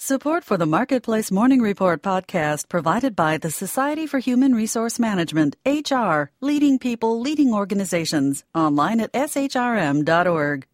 Support for the Marketplace Morning Report podcast provided by the Society for Human Resource Management, HR, leading people, leading organizations, online at shrm.org.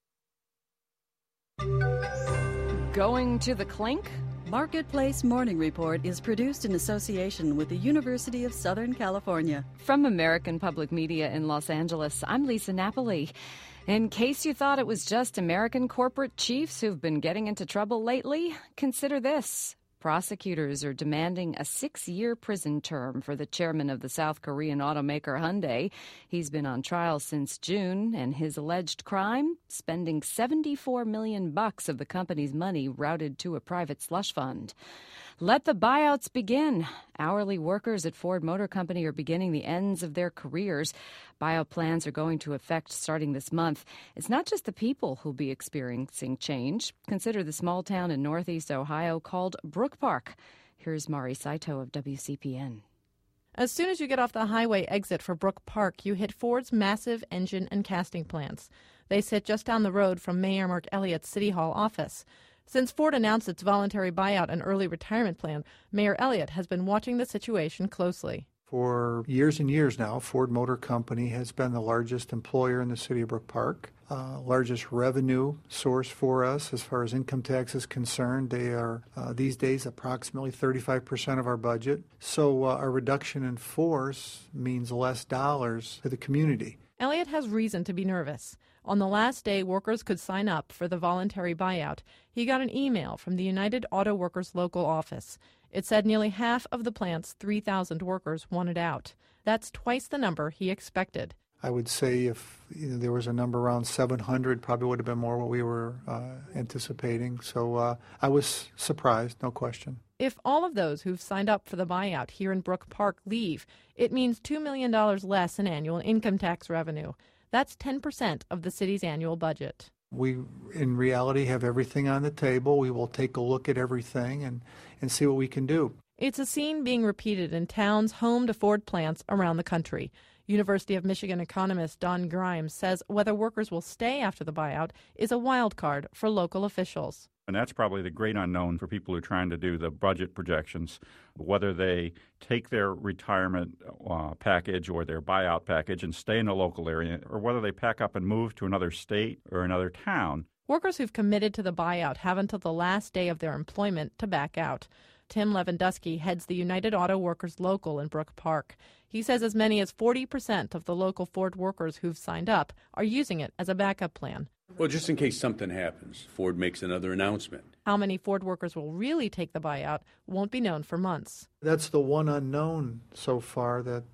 Going to the clink? Marketplace Morning Report is produced in association with the University of Southern California. From American Public Media in Los Angeles, I'm Lisa Napoli. In case you thought it was just American corporate chiefs who've been getting into trouble lately, consider this. Prosecutors are demanding a 6-year prison term for the chairman of the South Korean automaker Hyundai. He's been on trial since June, and his alleged crime? Spending $74 million of the company's money routed to a private slush fund. Let the buyouts begin. Hourly workers at Ford Motor Company are beginning the ends of their careers. Buyout plans are going to effect starting this month. It's not just the people who'll be experiencing change. Consider the small town in northeast Ohio called Brook Park. Here's Mari Saito of WCPN. As soon as you get off the highway exit for Brook Park, you hit Ford's massive engine and casting plants. They sit just down the road from Mayor Mark Elliott's City Hall office. Since Ford announced its voluntary buyout and early retirement plan, Mayor Elliott has been watching the situation closely. For years and years now, Ford Motor Company has been the largest employer in the city of Brook Park, largest revenue source for us as far as income tax is concerned. They are, these days, approximately 35% of our budget. So a reduction in force means less dollars to the community. Elliott has reason to be nervous. On the last day workers could sign up for the voluntary buyout, he got an email from the United Auto Workers local office. It said nearly half of the plant's 3,000 workers wanted out. That's twice the number he expected. I would say if there was a number around 700, probably would have been more what we were anticipating. So I was surprised, no question. If all of those who've signed up for the buyout here in Brook Park leave, it means $2 million less in annual income tax revenue. That's 10% of the city's annual budget. We, in reality, have everything on the table. We will take a look at everything and see what we can do. It's a scene being repeated in towns home to Ford plants around the country. University of Michigan economist Don Grimes says whether workers will stay after the buyout is a wild card for local officials. And that's probably the great unknown for people who are trying to do the budget projections, whether they take their retirement package or their buyout package and stay in the local area, or whether they pack up and move to another state or another town. Workers who've committed to the buyout have until the last day of their employment to back out. Tim Lewandowski heads the United Auto Workers local in Brook Park. He says as many as 40% of the local Ford workers who've signed up are using it as a backup plan. Well, just in case something happens, Ford makes another announcement. How many Ford workers will really take the buyout won't be known for months. That's the one unknown so far, that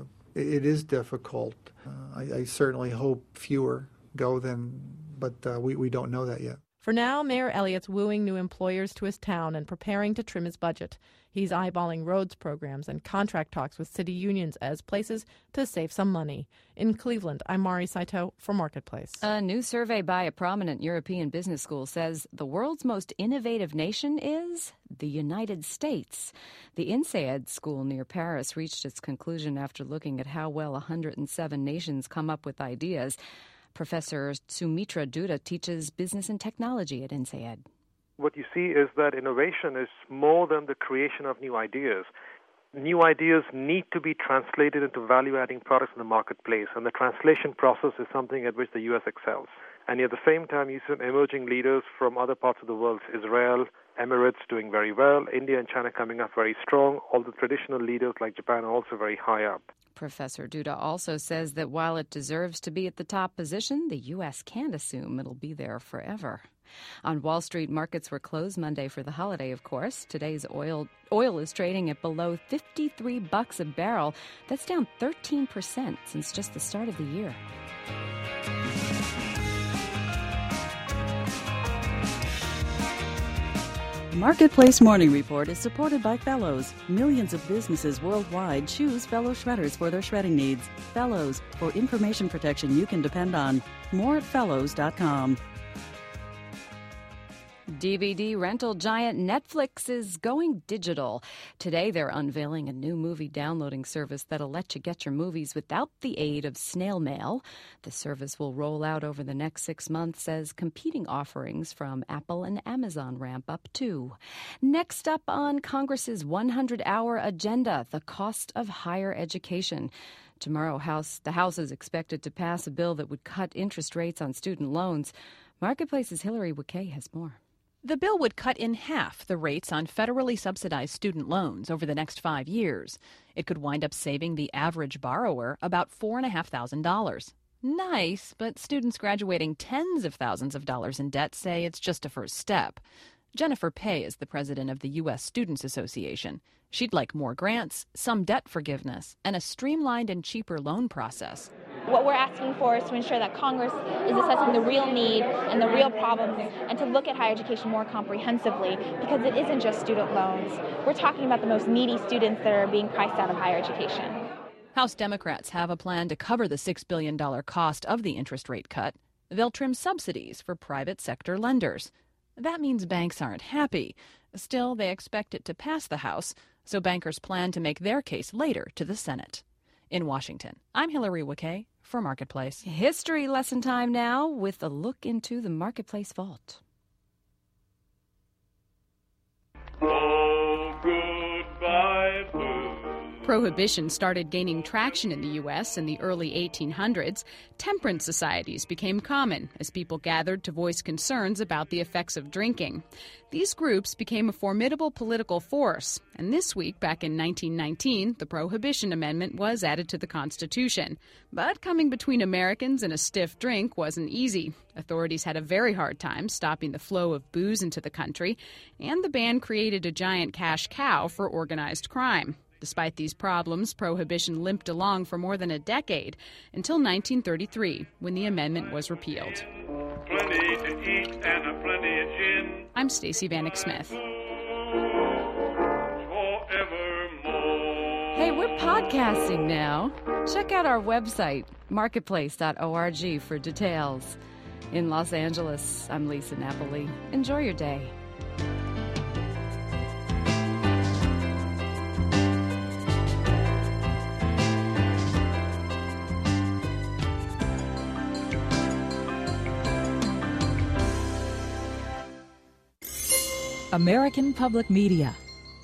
it is difficult. I certainly hope fewer go but we don't know that yet. For now, Mayor Elliott's wooing new employers to his town and preparing to trim his budget. He's eyeballing roads programs and contract talks with city unions as places to save some money. In Cleveland, I'm Mari Saito for Marketplace. A new survey by a prominent European business school says the world's most innovative nation is the United States. The INSEAD school near Paris reached its conclusion after looking at how well 107 nations come up with ideas. Professor Sumitra Duda teaches business and technology at INSEAD. What you see is that innovation is more than the creation of new ideas. New ideas need to be translated into value-adding products in the marketplace, and the translation process is something at which the U.S. excels. And at the same time, you see emerging leaders from other parts of the world, Israel, Emirates doing very well, India and China coming up very strong. All the traditional leaders like Japan are also very high up. Professor Duda also says that while it deserves to be at the top position, the U.S. can't assume it'll be there forever. On Wall Street, markets were closed Monday for the holiday, of course. Today's oil is trading at below $53 a barrel. That's down 13% since just the start of the year. Marketplace Morning Report is supported by Fellows. Millions of businesses worldwide choose Fellows shredders for their shredding needs. Fellows, for information protection you can depend on. More at fellows.com. DVD rental giant Netflix is going digital. Today, they're unveiling a new movie downloading service that'll let you get your movies without the aid of snail mail. The service will roll out over the next 6 months as competing offerings from Apple and Amazon ramp up, too. Next up on Congress's 100-hour agenda, the cost of higher education. Tomorrow, the House is expected to pass a bill that would cut interest rates on student loans. Marketplace's Hillary Wakay has more. The bill would cut in half the rates on federally subsidized student loans over the next 5 years. It could wind up saving the average borrower about $4,500. Nice, but students graduating tens of thousands of dollars in debt say it's just a first step. Jennifer Pay is the president of the U.S. Students Association. She'd like more grants, some debt forgiveness, and a streamlined and cheaper loan process. What we're asking for is to ensure that Congress is assessing the real need and the real problems and to look at higher education more comprehensively, because it isn't just student loans. We're talking about the most needy students that are being priced out of higher education. House Democrats have a plan to cover the $6 billion cost of the interest rate cut. They'll trim subsidies for private sector lenders. That means banks aren't happy. Still, they expect it to pass the House, so bankers plan to make their case later to the Senate. In Washington, I'm Hillary Wakay for Marketplace. History lesson time now with a look into the Marketplace vault. Oh, goodbye, blue. Prohibition started gaining traction in the U.S. in the early 1800s. Temperance societies became common as people gathered to voice concerns about the effects of drinking. These groups became a formidable political force, and this week, back in 1919, the Prohibition Amendment was added to the Constitution. But coming between Americans and a stiff drink wasn't easy. Authorities had a very hard time stopping the flow of booze into the country, and the ban created a giant cash cow for organized crime. Despite these problems, Prohibition limped along for more than a decade, until 1933, when the amendment was repealed. Plenty to eat and a plenty of gin. I'm Stacey Vanek Smith. Hey, we're podcasting now. Check out our website, marketplace.org, for details. In Los Angeles, I'm Lisa Napoli. Enjoy your day. American Public Media.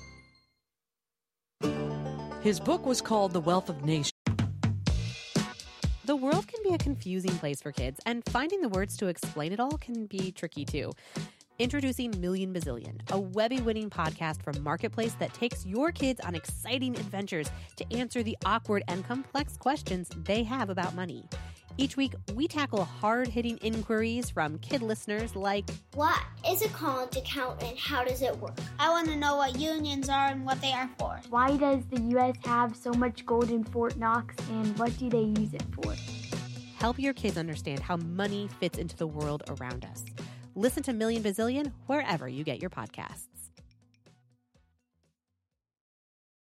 His book was called The Wealth of Nations. The world can be a confusing place for kids, and finding the words to explain it all can be tricky too. Introducing Million Bazillion, a Webby-winning podcast from Marketplace that takes your kids on exciting adventures to answer the awkward and complex questions they have about money. Each week, we tackle hard-hitting inquiries from kid listeners like, what is a college account and how does it work? I want to know what unions are and what they are for. Why does the U.S. have so much gold in Fort Knox and what do they use it for? Help your kids understand how money fits into the world around us. Listen to Million Bazillion wherever you get your podcasts.